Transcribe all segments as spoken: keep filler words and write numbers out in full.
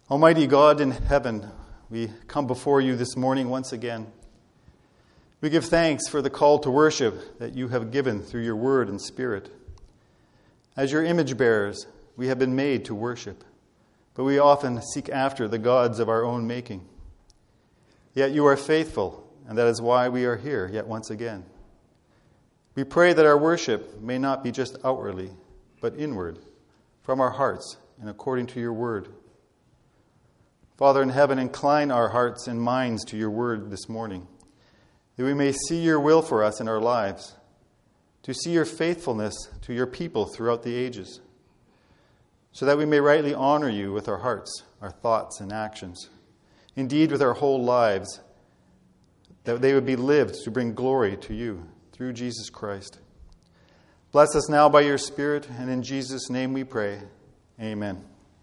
Almighty God in heaven, we come before you this morning once again. We give thanks for the call to worship that you have given through your word and spirit. As your image bearers, we have been made to worship, but we often seek after the gods of our own making. Yet you are faithful, and that is why we are here yet once again. We pray that our worship may not be just outwardly, but inward, from our hearts and according to your word. Father in heaven, incline our hearts and minds to your word this morning, that we may see your will for us in our lives, to see your faithfulness to your people throughout the ages, so that we may rightly honor you with our hearts, our thoughts, and actions, indeed with our whole lives, that they would be lived to bring glory to you through Jesus Christ. Bless us now by your Spirit, and in Jesus' name we pray. Amen.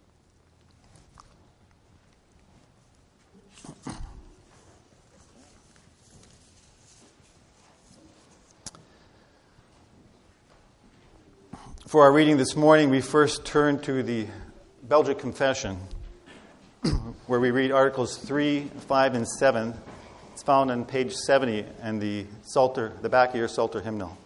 For our reading this morning, we first turn to the Belgic Confession, where we read Articles three, five, and seven. It's found on page seventy and the Psalter, the back of your Psalter hymnal.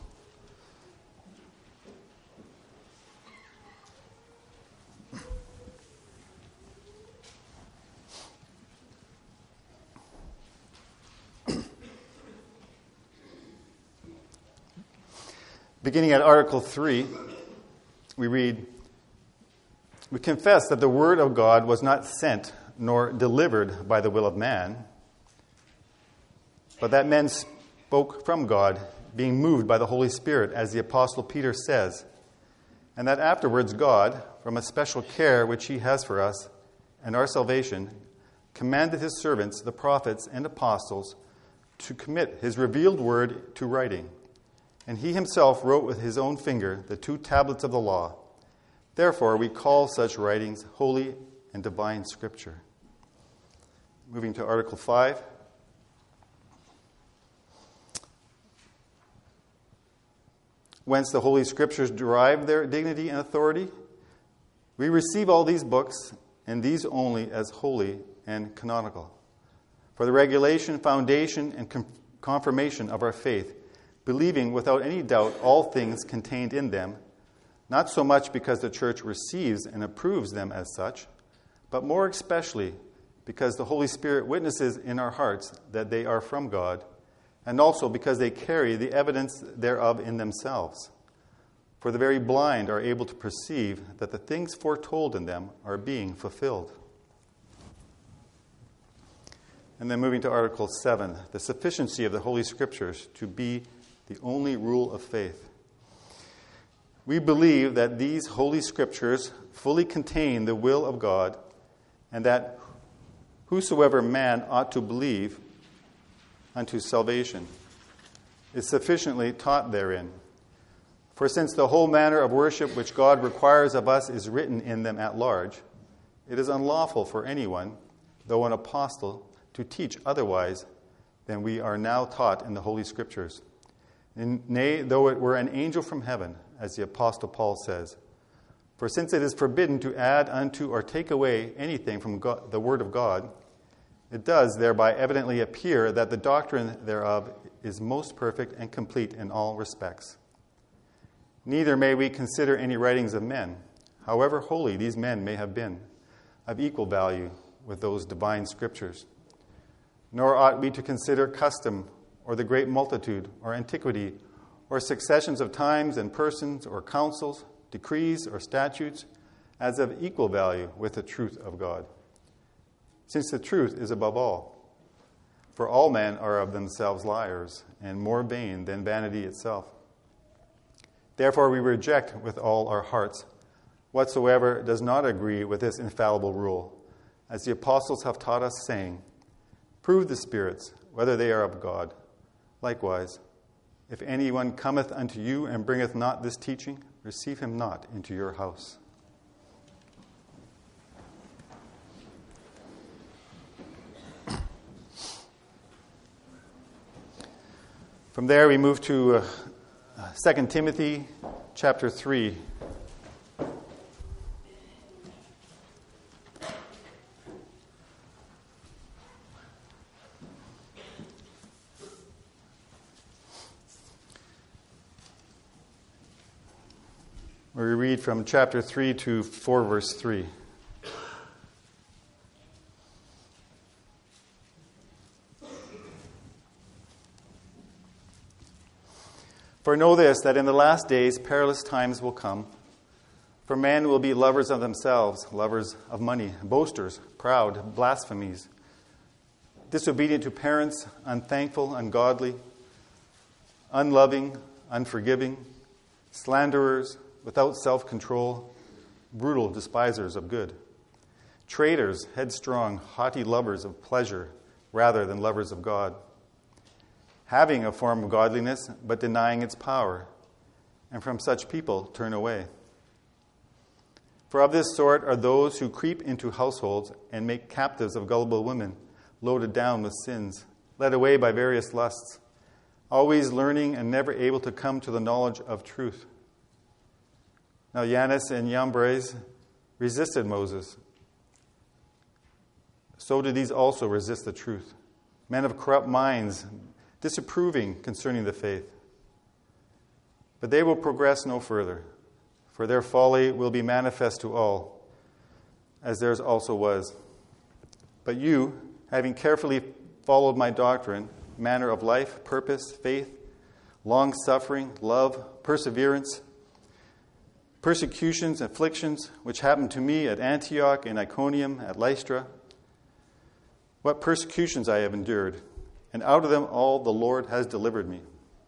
Beginning at Article three, we read, "We confess that the word of God was not sent nor delivered by the will of man, but that men spoke from God, being moved by the Holy Spirit, as the Apostle Peter says, and that afterwards God, from a special care which he has for us and our salvation, commanded his servants, the prophets and apostles, to commit his revealed word to writing. And he himself wrote with his own finger the two tablets of the law. Therefore, we call such writings holy and divine Scripture." Moving to Article five. "Whence the Holy Scriptures derive their dignity and authority, we receive all these books, and these only, as holy and canonical, for the regulation, foundation, and confirmation of our faith, believing without any doubt all things contained in them, not so much because the Church receives and approves them as such, but more especially because the Holy Spirit witnesses in our hearts that they are from God, and also because they carry the evidence thereof in themselves. For the very blind are able to perceive that the things foretold in them are being fulfilled." And then moving to Article seven, the sufficiency of the Holy Scriptures to be the only rule of faith. "We believe that these Holy Scriptures fully contain the will of God, and that whosoever man ought to believe unto salvation is sufficiently taught therein. For since the whole manner of worship which God requires of us is written in them at large, it is unlawful for anyone, though an apostle, to teach otherwise than we are now taught in the Holy Scriptures. Nay, though it were an angel from heaven, as the Apostle Paul says. For since it is forbidden to add unto or take away anything from God, the Word of God, it does thereby evidently appear that the doctrine thereof is most perfect and complete in all respects. Neither may we consider any writings of men, however holy these men may have been, of equal value with those divine Scriptures. Nor ought we to consider custom, or the great multitude, or antiquity, or successions of times and persons, or councils, decrees, or statutes, as of equal value with the truth of God. Since the truth is above all. For all men are of themselves liars, and more vain than vanity itself. Therefore we reject with all our hearts whatsoever does not agree with this infallible rule, as the apostles have taught us, saying, Prove the spirits, whether they are of God. Likewise, if anyone cometh unto you and bringeth not this teaching, receive him not into your house." From there we move to uh, Second Timothy chapter three. where we read from chapter three to four, verse three. For know this, that in the last days perilous times will come. For men will be lovers of themselves, lovers of money, boasters, proud, blasphemies, disobedient to parents, unthankful, ungodly, unloving, unforgiving, slanderers, without self-control, brutal, despisers of good, traitors, headstrong, haughty lovers of pleasure rather than lovers of God, having a form of godliness but denying its power, and from such people turn away. For of this sort are those who creep into households and make captives of gullible women, loaded down with sins, led away by various lusts, always learning and never able to come to the knowledge of truth. Now Jannes and Jambres resisted Moses. So did these also resist the truth, men of corrupt minds, disapproving concerning the faith. But they will progress no further, for their folly will be manifest to all, as theirs also was. But you, having carefully followed my doctrine, manner of life, purpose, faith, long-suffering, love, perseverance, persecutions, afflictions, which happened to me at Antioch, in Iconium, at Lystra, what persecutions I have endured, and out of them all the Lord has delivered me.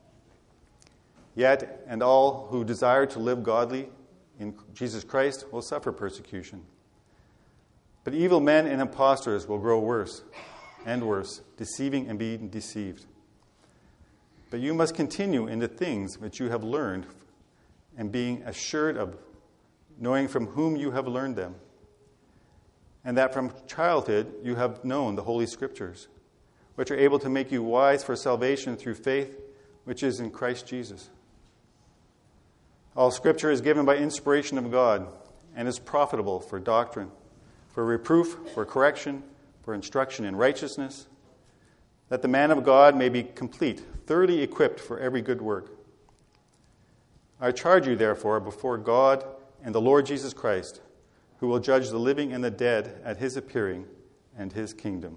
Yet, and all who desire to live godly in Jesus Christ will suffer persecution. But evil men and impostors will grow worse and worse, deceiving and being deceived. But you must continue in the things which you have learned, and being assured of, knowing from whom you have learned them, and that from childhood you have known the Holy Scriptures, which are able to make you wise for salvation through faith, which is in Christ Jesus. All Scripture is given by inspiration of God, and is profitable for doctrine, for reproof, for correction, for instruction in righteousness, that the man of God may be complete, thoroughly equipped for every good work. I charge you, therefore, before God and the Lord Jesus Christ, who will judge the living and the dead at his appearing and his kingdom.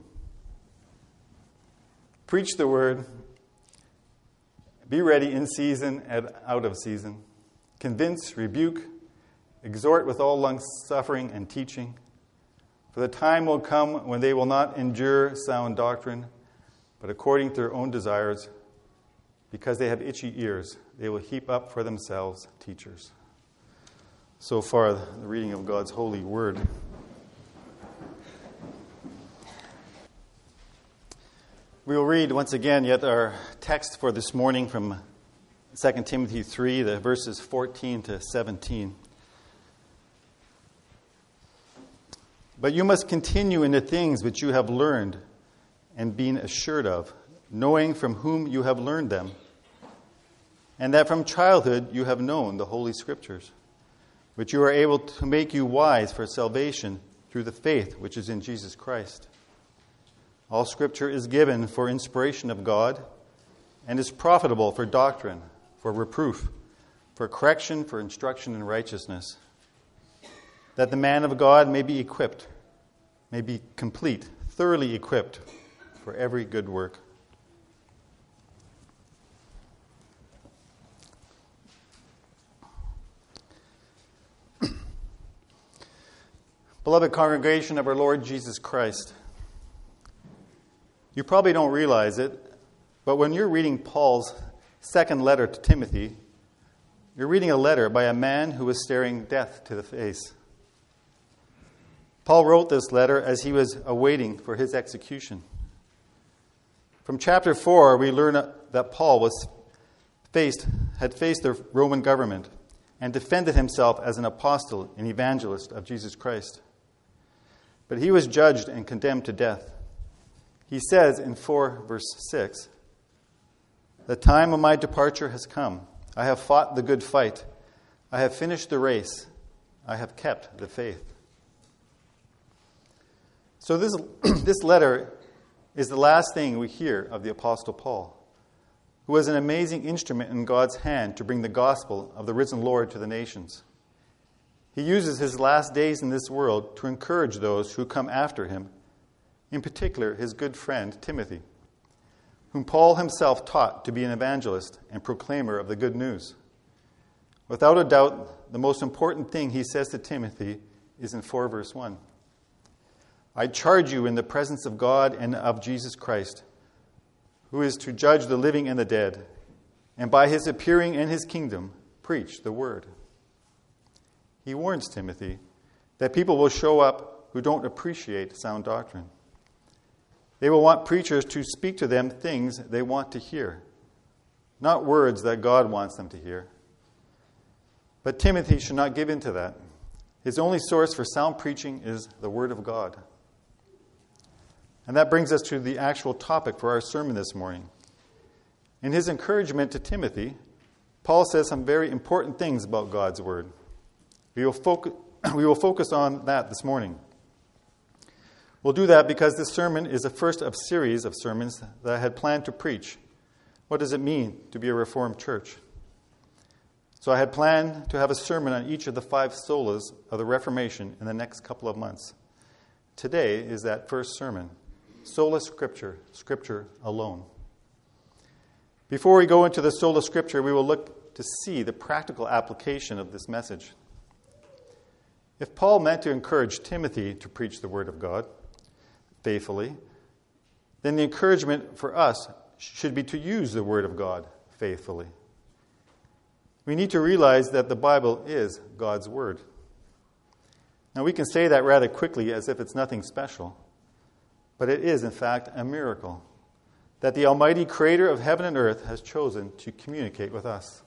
Preach the word. Be ready in season and out of season. Convince, rebuke, exhort with all long-suffering and teaching. For the time will come when they will not endure sound doctrine, but according to their own desires, because they have itchy ears, they will heap up for themselves teachers. So far, the reading of God's holy word. We will read once again yet our text for this morning from Second Timothy three, the verses fourteen to seventeen. But you must continue in the things which you have learned and been assured of, knowing from whom you have learned them, and that from childhood you have known the Holy Scriptures, which you are able to make you wise for salvation through the faith which is in Jesus Christ. All Scripture is given for inspiration of God and is profitable for doctrine, for reproof, for correction, for instruction in righteousness, that the man of God may be equipped, may be complete, thoroughly equipped for every good work. Beloved congregation of our Lord Jesus Christ, you probably don't realize it, but when you're reading Paul's second letter to Timothy, you're reading a letter by a man who was staring death to the face. Paul wrote this letter as he was awaiting for his execution. From chapter four, we learn that Paul was faced, had faced the Roman government and defended himself as an apostle and evangelist of Jesus Christ. But he was judged and condemned to death. He says in four, verse six, "The time of my departure has come. I have fought the good fight. I have finished the race. I have kept the faith." So this, this letter is the last thing we hear of the Apostle Paul, who was an amazing instrument in God's hand to bring the gospel of the risen Lord to the nations. He uses his last days in this world to encourage those who come after him, in particular his good friend Timothy, whom Paul himself taught to be an evangelist and proclaimer of the good news. Without a doubt, the most important thing he says to Timothy is in four verse one. I charge you in the presence of God and of Jesus Christ, who is to judge the living and the dead, and by his appearing in his kingdom, preach the word. He warns Timothy that people will show up who don't appreciate sound doctrine. They will want preachers to speak to them things they want to hear, not words that God wants them to hear. But Timothy should not give in to that. His only source for sound preaching is the Word of God. And that brings us to the actual topic for our sermon this morning. In his encouragement to Timothy, Paul says some very important things about God's Word. We will focus, we will focus on that this morning. We'll do that because this sermon is the first of a series of sermons that I had planned to preach. What does it mean to be a Reformed church? So I had planned to have a sermon on each of the five solas of the Reformation in the next couple of months. Today is that first sermon, Sola Scriptura, Scripture alone. Before we go into the Sola Scriptura, we will look to see the practical application of this message. If Paul meant to encourage Timothy to preach the Word of God faithfully, then the encouragement for us should be to use the Word of God faithfully. We need to realize that the Bible is God's Word. Now, we can say that rather quickly as if it's nothing special, but it is, in fact, a miracle that the Almighty Creator of heaven and earth has chosen to communicate with us.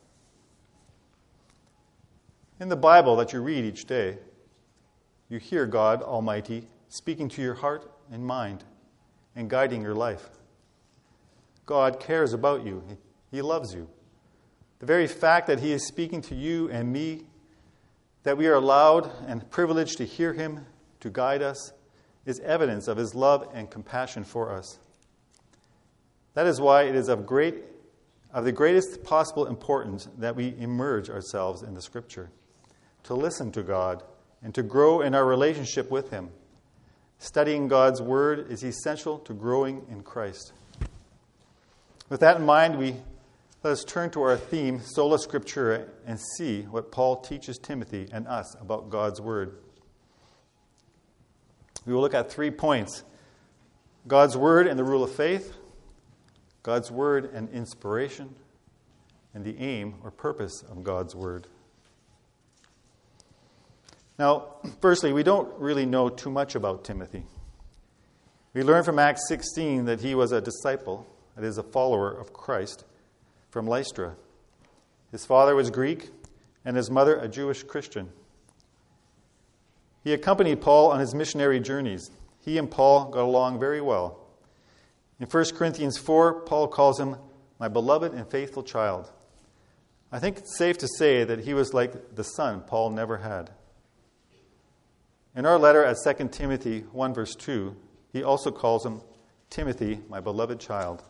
In the Bible that you read each day, you hear God Almighty speaking to your heart and mind and guiding your life. God cares about you. He loves you. The very fact that He is speaking to you and me, that we are allowed and privileged to hear Him, to guide us, is evidence of His love and compassion for us. That is why it is of great, of the greatest possible importance that we immerse ourselves in the Scripture, to listen to God and to grow in our relationship with Him. Studying God's Word is essential to growing in Christ. With that in mind, we let us turn to our theme, Sola Scriptura, and see what Paul teaches Timothy and us about God's Word. We will look at three points: God's Word and the rule of faith, God's Word and inspiration, and the aim or purpose of God's Word. Now, firstly, we don't really know too much about Timothy. We learn from Acts sixteen that he was a disciple, that is, a follower of Christ, from Lystra. His father was Greek, and his mother a Jewish Christian. He accompanied Paul on his missionary journeys. He and Paul got along very well. In First Corinthians four, Paul calls him my beloved and faithful child. I think it's safe to say that he was like the son Paul never had. In our letter at Second Timothy one, verse two, he also calls him Timothy, my beloved child.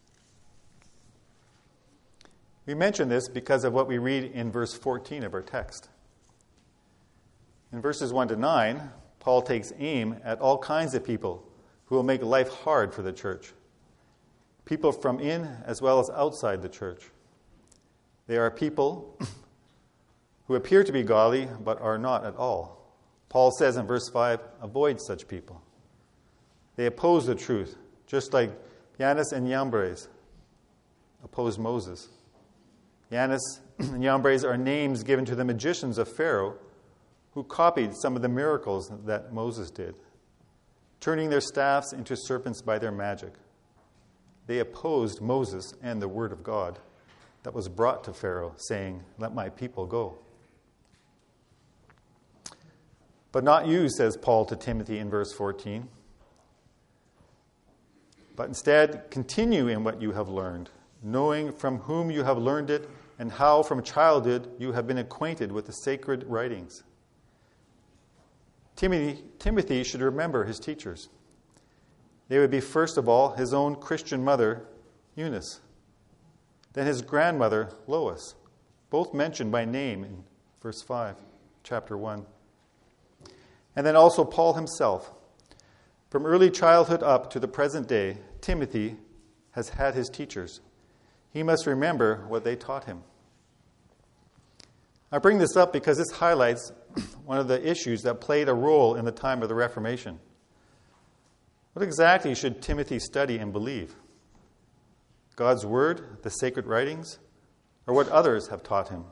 We mention this because of what we read in verse fourteen of our text. In verses one to nine, Paul takes aim at all kinds of people who will make life hard for the church. People from in as well as outside the church. They are people who appear to be godly but are not at all. Paul says in verse five, avoid such people. They oppose the truth, just like Jannes and Jambres opposed Moses. Jannes and Jambres are names given to the magicians of Pharaoh who copied some of the miracles that Moses did, turning their staffs into serpents by their magic. They opposed Moses and the word of God that was brought to Pharaoh, saying, let my people go. But not you, says Paul to Timothy in verse fourteen. But instead, continue in what you have learned, knowing from whom you have learned it, and how from childhood you have been acquainted with the sacred writings. Timothy, Timothy should remember his teachers. They would be, first of all, his own Christian mother, Eunice, then his grandmother, Lois, both mentioned by name in verse five. chapter one. And then also Paul himself. From early childhood up to the present day, Timothy has had his teachers. He must remember what they taught him. I bring this up because this highlights one of the issues that played a role in the time of the Reformation. What exactly should Timothy study and believe? God's Word, the sacred writings, or what others have taught him?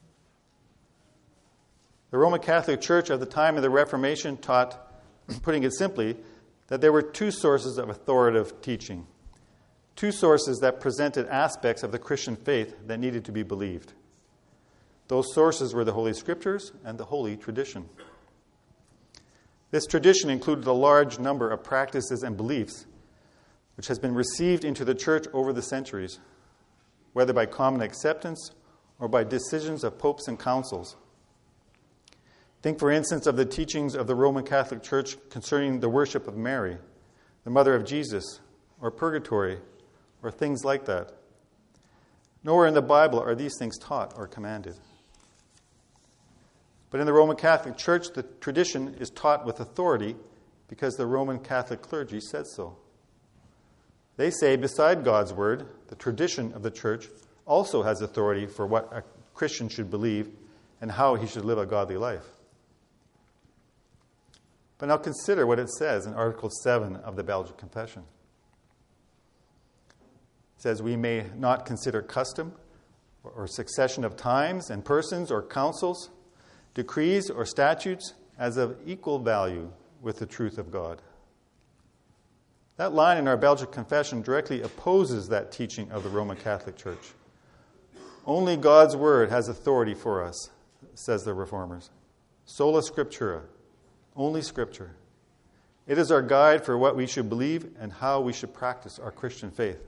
The Roman Catholic Church of the time of the Reformation taught, putting it simply, that there were two sources of authoritative teaching, two sources that presented aspects of the Christian faith that needed to be believed. Those sources were the Holy Scriptures and the Holy Tradition. This tradition included a large number of practices and beliefs which has been received into the Church over the centuries, whether by common acceptance or by decisions of popes and councils. Think, for instance, of the teachings of the Roman Catholic Church concerning the worship of Mary, the mother of Jesus, or purgatory, or things like that. Nowhere in the Bible are these things taught or commanded. But in the Roman Catholic Church, the tradition is taught with authority because the Roman Catholic clergy says so. They say, beside God's Word, the tradition of the Church also has authority for what a Christian should believe and how he should live a godly life. But now consider what it says in Article seven of the Belgic Confession. It says, we may not consider custom or succession of times and persons or councils, decrees or statutes as of equal value with the truth of God. That line in our Belgic Confession directly opposes that teaching of the Roman Catholic Church. Only God's Word has authority for us, says the Reformers. Sola Scriptura. Only Scripture. It is our guide for what we should believe and how we should practice our Christian faith.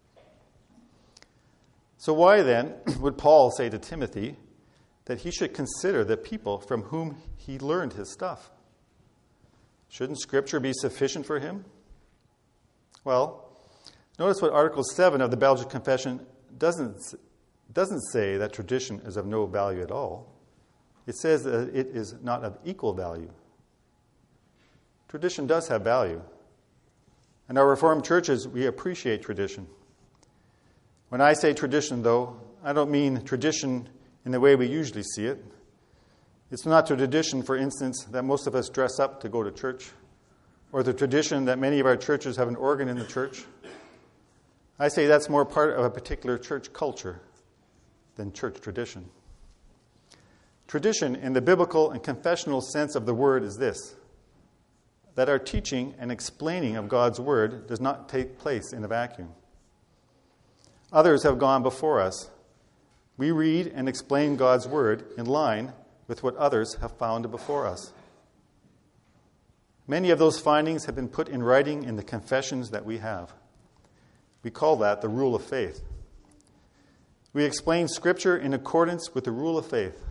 So why then would Paul say to Timothy that he should consider the people from whom he learned his stuff? Shouldn't Scripture be sufficient for him? Well, notice what Article seven of the Belgic Confession doesn't, doesn't say that tradition is of no value at all. It says that it is not of equal value. Tradition does have value. In our Reformed churches, we appreciate tradition. When I say tradition, though, I don't mean tradition in the way we usually see it. It's not the tradition, for instance, that most of us dress up to go to church, or the tradition that many of our churches have an organ in the church. I say that's more part of a particular church culture than church tradition. Tradition, in the biblical and confessional sense of the word, is this: that our teaching and explaining of God's Word does not take place in a vacuum. Others have gone before us. We read and explain God's Word in line with what others have found before us. Many of those findings have been put in writing in the confessions that we have. We call that the rule of faith. We explain Scripture in accordance with the rule of faith.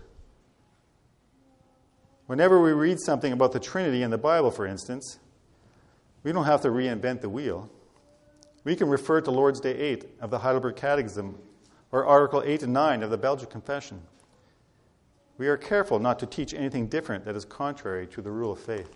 Whenever we read something about the Trinity in the Bible, for instance, we don't have to reinvent the wheel. We can refer to Lord's Day eight of the Heidelberg Catechism or Article eight and nine of the Belgic Confession. We are careful not to teach anything different that is contrary to the rule of faith.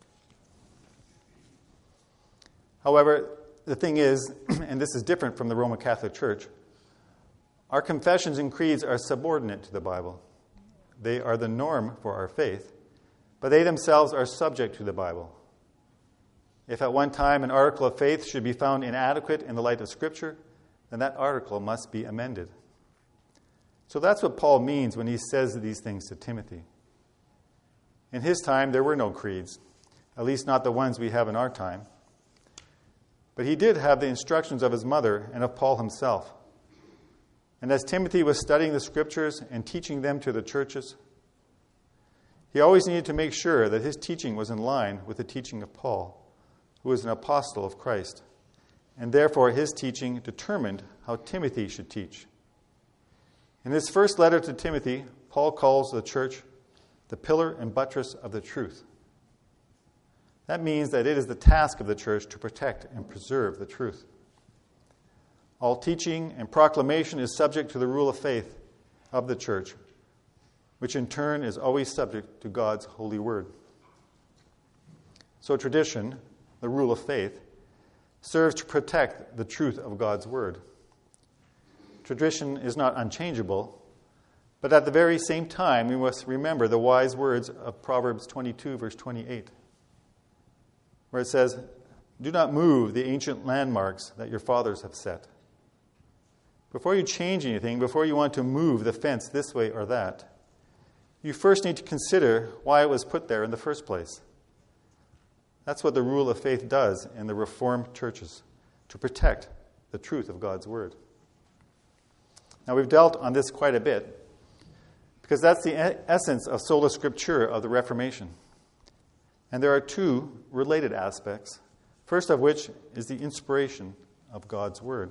However, the thing is, and this is different from the Roman Catholic Church, our confessions and creeds are subordinate to the Bible. They are the norm for our faith, but they themselves are subject to the Bible. If at one time an article of faith should be found inadequate in the light of Scripture, then that article must be amended. So that's what Paul means when he says these things to Timothy. In his time, there were no creeds, at least not the ones we have in our time. But he did have the instructions of his mother and of Paul himself. And as Timothy was studying the Scriptures and teaching them to the churches, he always needed to make sure that his teaching was in line with the teaching of Paul, who was an apostle of Christ. And therefore, his teaching determined how Timothy should teach. In his first letter to Timothy, Paul calls the church the pillar and buttress of the truth. That means that it is the task of the church to protect and preserve the truth. All teaching and proclamation is subject to the rule of faith of the church, which in turn is always subject to God's holy word. So tradition, the rule of faith, serves to protect the truth of God's word. Tradition is not unchangeable, but at the very same time, we must remember the wise words of Proverbs twenty-two, verse twenty-eight, where it says, "Do not move the ancient landmarks that your fathers have set." Before you change anything, before you want to move the fence this way or that, you first need to consider why it was put there in the first place. That's what the rule of faith does in the Reformed churches, to protect the truth of God's word. Now, we've dealt on this quite a bit, because that's the essence of sola scriptura of the Reformation. And there are two related aspects, first of which is the inspiration of God's word.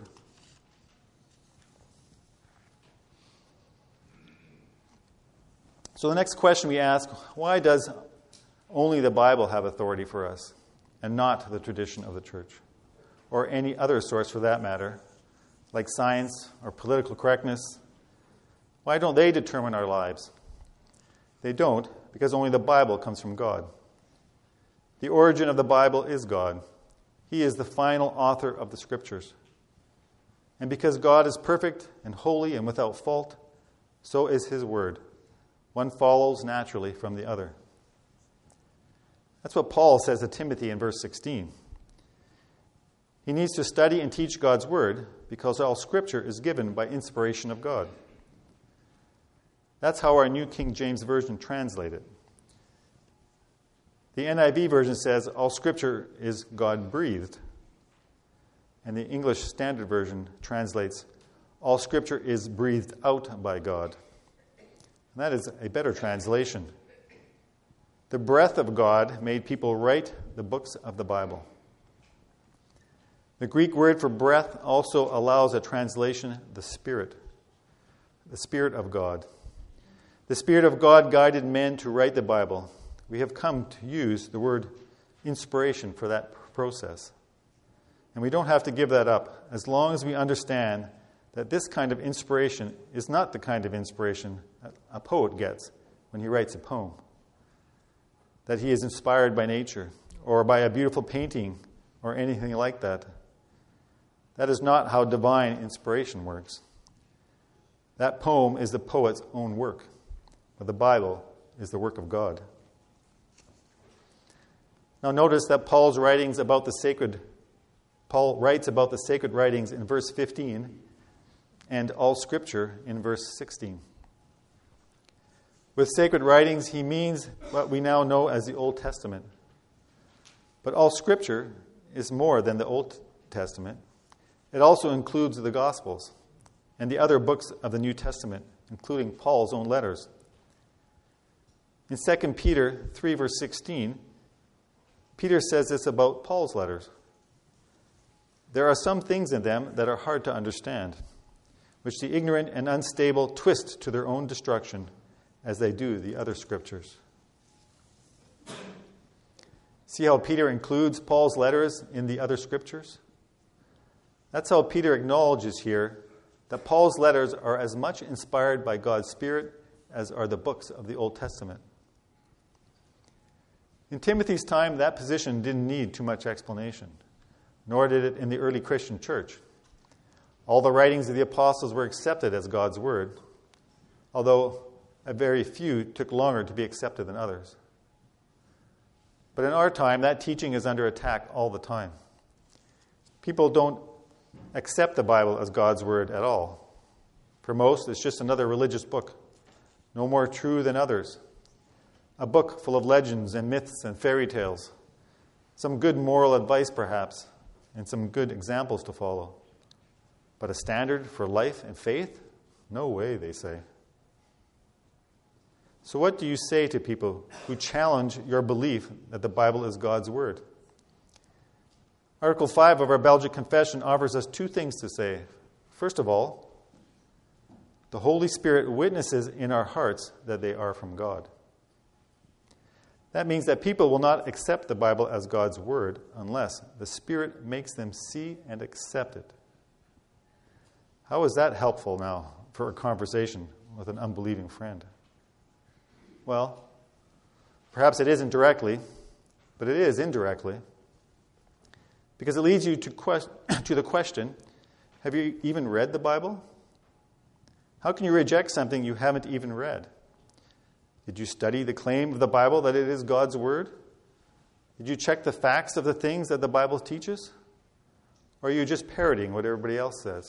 So the next question we ask, why does only the Bible have authority for us, and not the tradition of the church, or any other source for that matter, like science or political correctness? Why don't they determine our lives? They don't, because only the Bible comes from God. The origin of the Bible is God. He is the final author of the Scriptures. And because God is perfect and holy and without fault, so is His word. One follows naturally from the other. That's what Paul says to Timothy in verse sixteen. He needs to study and teach God's word because all Scripture is given by inspiration of God. That's how our New King James Version translates it. The N I V version says all Scripture is God-breathed. And the English Standard Version translates all Scripture is breathed out by God. And that is a better translation. The breath of God made people write the books of the Bible. The Greek word for breath also allows a translation, the Spirit. The Spirit of God. The Spirit of God guided men to write the Bible. We have come to use the word inspiration for that process. And we don't have to give that up as long as we understand that this kind of inspiration is not the kind of inspiration that a poet gets when he writes a poem. That he is inspired by nature or by a beautiful painting or anything like that. That is not how divine inspiration works. That poem is the poet's own work, but the Bible is the work of God. Now notice that Paul's writings about the sacred, Paul writes about the sacred writings in verse fifteen and all Scripture in verse sixteen. With sacred writings, he means what we now know as the Old Testament. But all Scripture is more than the Old Testament. It also includes the Gospels and the other books of the New Testament, including Paul's own letters. In Second Peter three, verse sixteen, Peter says this about Paul's letters. There are some things in them that are hard to understand, which the ignorant and unstable twist to their own destruction, as they do the other Scriptures. See how Peter includes Paul's letters in the other Scriptures? That's how Peter acknowledges here that Paul's letters are as much inspired by God's Spirit as are the books of the Old Testament. In Timothy's time, that position didn't need too much explanation, nor did it in the early Christian church. All the writings of the apostles were accepted as God's word, although a very few took longer to be accepted than others. But in our time, that teaching is under attack all the time. People don't accept the Bible as God's word at all. For most, it's just another religious book, no more true than others. A book full of legends and myths and fairy tales, some good moral advice perhaps, and some good examples to follow. But a standard for life and faith? No way, they say. So what do you say to people who challenge your belief that the Bible is God's word? Article five of our Belgic Confession offers us two things to say. First of all, the Holy Spirit witnesses in our hearts that they are from God. That means that people will not accept the Bible as God's word unless the Spirit makes them see and accept it. How is that helpful now for a conversation with an unbelieving friend? Well, perhaps it isn't directly, but it is indirectly. Because it leads you to, quest- to the question, have you even read the Bible? How can you reject something you haven't even read? Did you study the claim of the Bible that it is God's Word? Did you check the facts of the things that the Bible teaches? Or are you just parroting what everybody else says?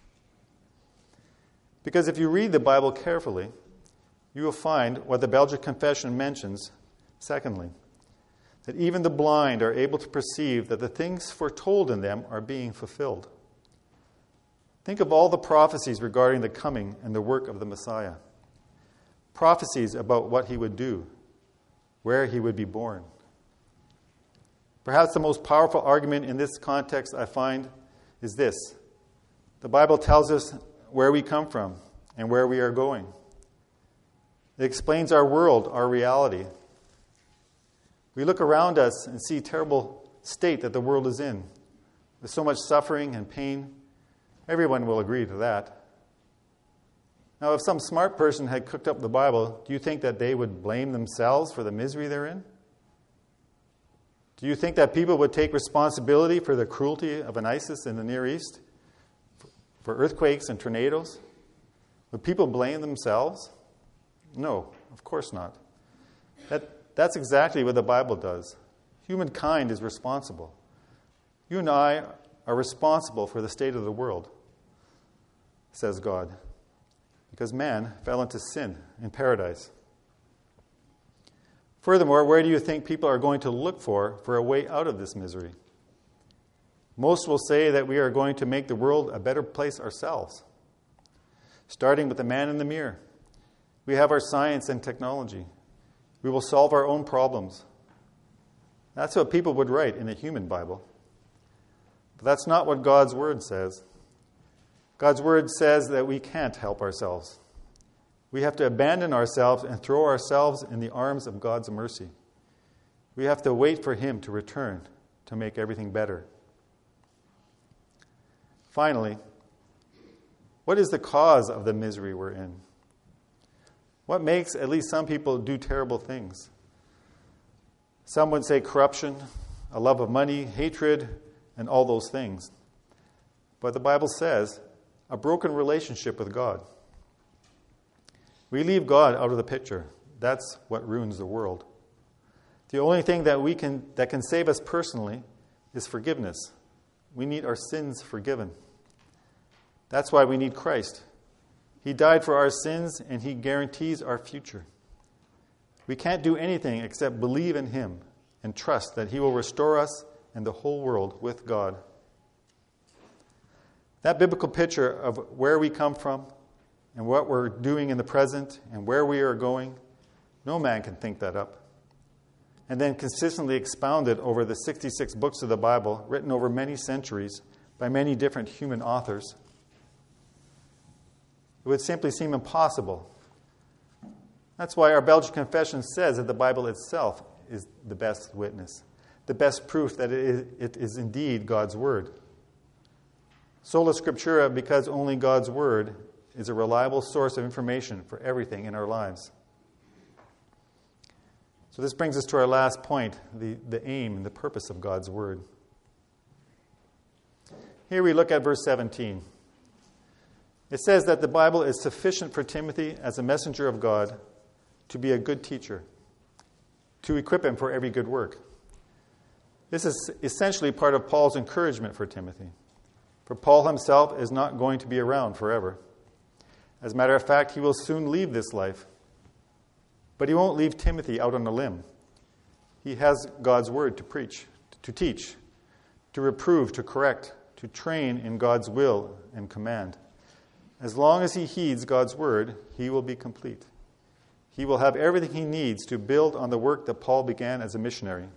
Because if you read the Bible carefully, you will find what the Belgic Confession mentions, secondly, that even the blind are able to perceive that the things foretold in them are being fulfilled. Think of all the prophecies regarding the coming and the work of the Messiah. Prophecies about what he would do, where he would be born. Perhaps the most powerful argument in this context I find is this. The Bible tells us where we come from and where we are going. It explains our world, our reality. We look around us and see the terrible state that the world is in. There's so much suffering and pain. Everyone will agree to that. Now, if some smart person had cooked up the Bible, do you think that they would blame themselves for the misery they're in? Do you think that people would take responsibility for the cruelty of an ISIS in the Near East? For earthquakes and tornadoes? Would people blame themselves? No, of course not. That, that's exactly what the Bible does. Humankind is responsible. You and I are responsible for the state of the world, says God, because man fell into sin in paradise. Furthermore, where do you think people are going to look for for a way out of this misery? Most will say that we are going to make the world a better place ourselves, starting with the man in the mirror. We have our science and technology. We will solve our own problems. That's what people would write in a human Bible. But that's not what God's Word says. God's Word says that we can't help ourselves. We have to abandon ourselves and throw ourselves in the arms of God's mercy. We have to wait for Him to return to make everything better. Finally, what is the cause of the misery we're in? What makes at least some people do terrible things? Some would say corruption, a love of money, hatred, and all those things. But the Bible says a broken relationship with God. We leave God out of the picture. That's what ruins the world. The only thing that we can that can save us personally is forgiveness. We need our sins forgiven. That's why we need Christ. He died for our sins, and He guarantees our future. We can't do anything except believe in Him and trust that He will restore us and the whole world with God. That biblical picture of where we come from and what we're doing in the present and where we are going, no man can think that up. And then consistently expounded over the sixty-six books of the Bible, written over many centuries by many different human authors. It would simply seem impossible. That's why our Belgian Confession says that the Bible itself is the best witness, the best proof that it is, it is indeed God's Word. Sola Scriptura, because only God's Word is a reliable source of information for everything in our lives. So this brings us to our last point, the, the aim and the purpose of God's Word. Here we look at verse seventeen. It says that the Bible is sufficient for Timothy as a messenger of God to be a good teacher, to equip him for every good work. This is essentially part of Paul's encouragement for Timothy. For Paul himself is not going to be around forever. As a matter of fact, he will soon leave this life. But he won't leave Timothy out on a limb. He has God's Word to preach, to teach, to reprove, to correct, to train in God's will and command. As long as he heeds God's Word, he will be complete. He will have everything he needs to build on the work that Paul began as a missionary.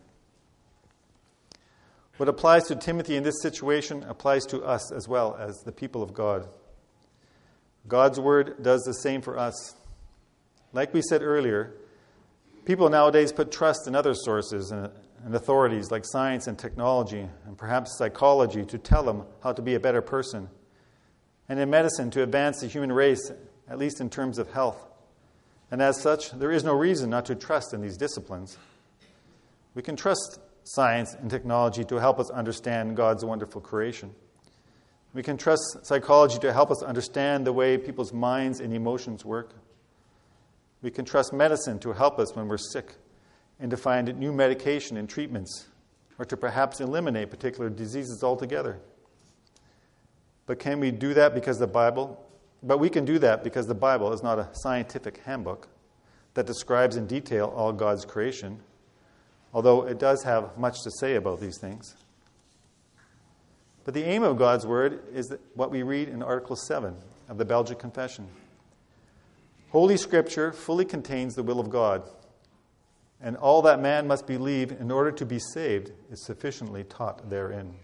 What applies to Timothy in this situation applies to us as well as the people of God. God's Word does the same for us. Like we said earlier, people nowadays put trust in other sources and, and authorities like science and technology and perhaps psychology to tell them how to be a better person, and in medicine to advance the human race, at least in terms of health. And as such, there is no reason not to trust in these disciplines. We can trust science and technology to help us understand God's wonderful creation. We can trust psychology to help us understand the way people's minds and emotions work. We can trust medicine to help us when we're sick and to find new medication and treatments, or to perhaps eliminate particular diseases altogether. But can we do that because the Bible? But we can do that because the Bible is not a scientific handbook that describes in detail all God's creation, although it does have much to say about these things. But the aim of God's Word is what we read in Article seven of the Belgic Confession. Holy Scripture fully contains the will of God, and all that man must believe in order to be saved is sufficiently taught therein.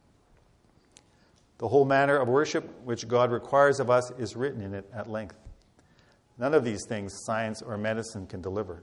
The whole manner of worship which God requires of us is written in it at length. None of these things science or medicine can deliver.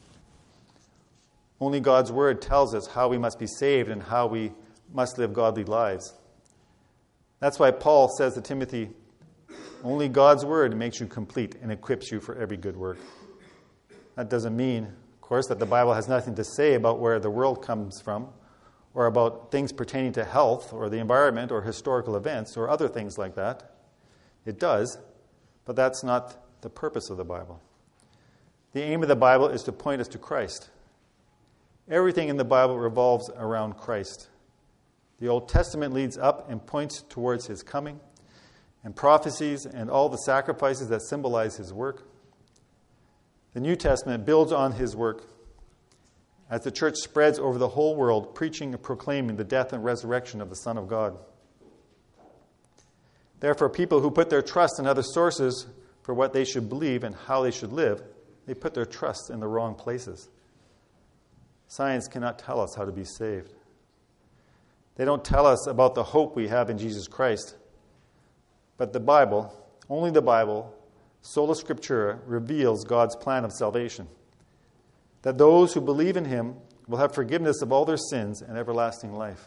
Only God's Word tells us how we must be saved and how we must live godly lives. That's why Paul says to Timothy, only God's Word makes you complete and equips you for every good work. That doesn't mean, of course, that the Bible has nothing to say about where the world comes from, or about things pertaining to health or the environment or historical events or other things like that. It does, but that's not the purpose of the Bible. The aim of the Bible is to point us to Christ. Everything in the Bible revolves around Christ. The Old Testament leads up and points towards his coming, and prophecies and all the sacrifices that symbolize his work. The New Testament builds on his work as the church spreads over the whole world, preaching and proclaiming the death and resurrection of the Son of God. Therefore, people who put their trust in other sources for what they should believe and how they should live, they put their trust in the wrong places. Science cannot tell us how to be saved. They don't tell us about the hope we have in Jesus Christ. But the Bible, only the Bible, sola scriptura, reveals God's plan of salvation. That those who believe in him will have forgiveness of all their sins and everlasting life.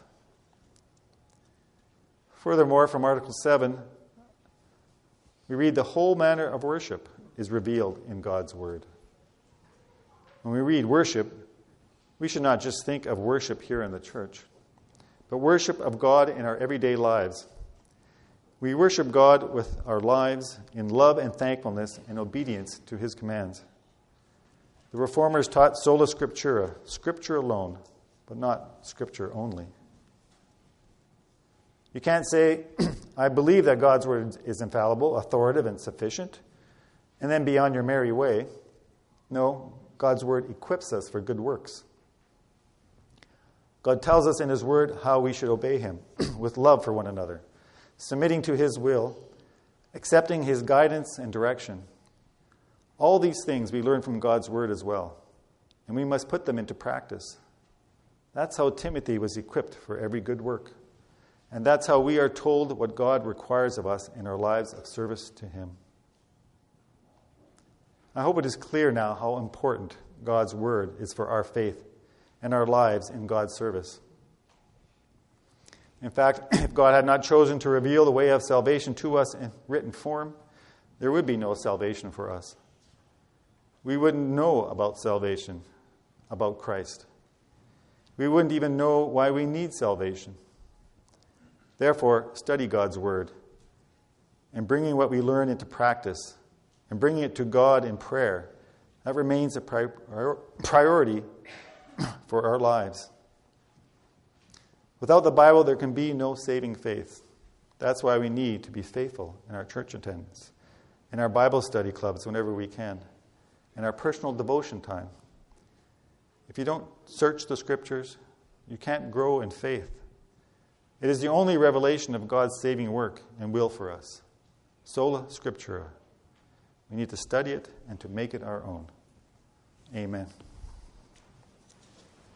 Furthermore, from Article seven, we read the whole manner of worship is revealed in God's Word. When we read worship, we should not just think of worship here in the church, but worship of God in our everyday lives. We worship God with our lives in love and thankfulness and obedience to his commands. The Reformers taught sola scriptura, Scripture alone, but not Scripture only. You can't say, I believe that God's Word is infallible, authoritative, and sufficient, and then be on your merry way. No, God's Word equips us for good works. God tells us in his Word how we should obey him with love for one another, submitting to his will, accepting his guidance and direction. All these things we learn from God's Word as well, and we must put them into practice. That's how Timothy was equipped for every good work. And that's how we are told what God requires of us in our lives of service to him. I hope it is clear now how important God's Word is for our faith and our lives in God's service. In fact, if God had not chosen to reveal the way of salvation to us in written form, there would be no salvation for us. We wouldn't know about salvation, about Christ. We wouldn't even know why we need salvation. Therefore, study God's Word, and bringing what we learn into practice, and bringing it to God in prayer, that remains a pri- priority for our lives. Without the Bible, there can be no saving faith. That's why we need to be faithful in our church attendance, in our Bible study clubs whenever we can, in our personal devotion time. If you don't search the Scriptures, you can't grow in faith. It is the only revelation of God's saving work and will for us. Sola Scriptura. We need to study it and to make it our own. Amen.